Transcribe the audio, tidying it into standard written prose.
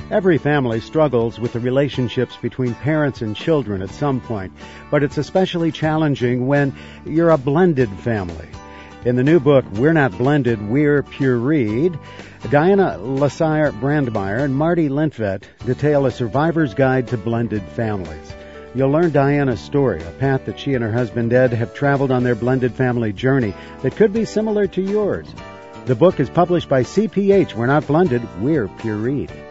Every family struggles with the relationships between parents and children at some point, but it's especially challenging when you're a blended family. In the new book, We're Not Blended, We're Pureed, Diana Lasire-Brandmeier and Marty Lintvet detail a survivor's guide to blended families. You'll learn Diana's story, a path that she and her husband Ed have traveled on their blended family journey that could be similar to yours. The book is published by CPH. We're Not Blended, We're Pureed.